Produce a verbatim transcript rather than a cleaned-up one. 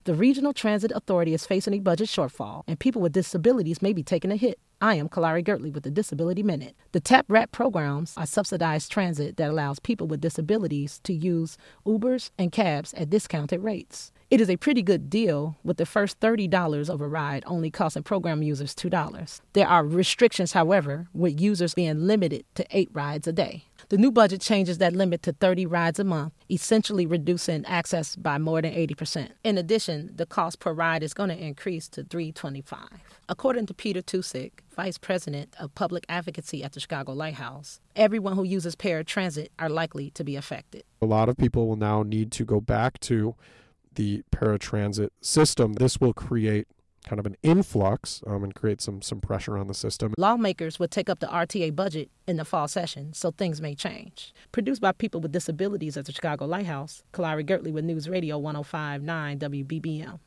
The Regional Transit Authority is facing a budget shortfall, and people with disabilities may be taking a hit. I am Kalari Gertley with the Disability Minute. The TAP RAP programs are subsidized transit that allows people with disabilities to use Ubers and cabs at discounted rates. It is a pretty good deal, with the first thirty dollars of a ride only costing program users two dollars. There are restrictions, however, with users being limited to eight rides a day. The new budget changes that limit to thirty rides a month, essentially reducing access by more than eighty percent. In addition, the cost per ride is going to increase to three dollars and twenty-five cents. According to Peter Tusick, Vice President of Public Advocacy at the Chicago Lighthouse, everyone who uses paratransit are likely to be affected. A lot of people will now need to go back to the paratransit system. This will create kind of an influx um, and create some some pressure on the system. Lawmakers would take up the R T A budget in the fall session, so things may change. Produced by people with disabilities at the Chicago Lighthouse, Kalari Gertley with News Radio one oh five point nine W B B M.